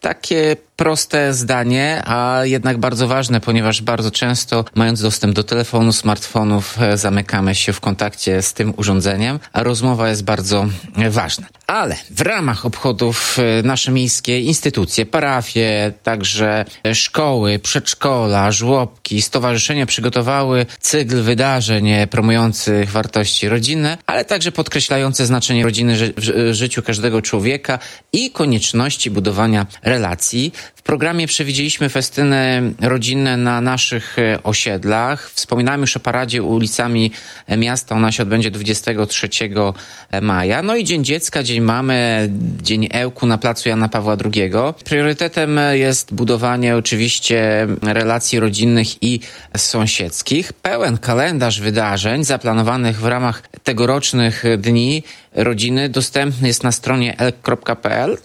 Takie proste zdanie, a jednak bardzo ważne, ponieważ bardzo często, mając dostęp do telefonu, smartfonów, zamykamy się w kontakcie z tym urządzeniem, a rozmowa jest bardzo ważna. Ale w ramach obchodów nasze miejskie instytucje, parafie, także szkoły, przedszkola, żłobki, stowarzyszenia przygotowały cykl wydarzeń promujących wartości rodzinne, ale także podkreślające znaczenie rodziny w życiu każdego człowieka i konieczności budowania relacji. W programie przewidzieliśmy festyny rodzinne na naszych osiedlach. Wspominałem już o paradzie ulicami miasta. Ona się odbędzie 23 maja. No i Dzień Dziecka, Dzień Mamy, Dzień Ełku na placu Jana Pawła II. Priorytetem jest budowanie oczywiście relacji rodzinnych i sąsiedzkich. Pełen kalendarz wydarzeń zaplanowanych w ramach tegorocznych Dni Rodziny dostępny jest na stronie elk.pl.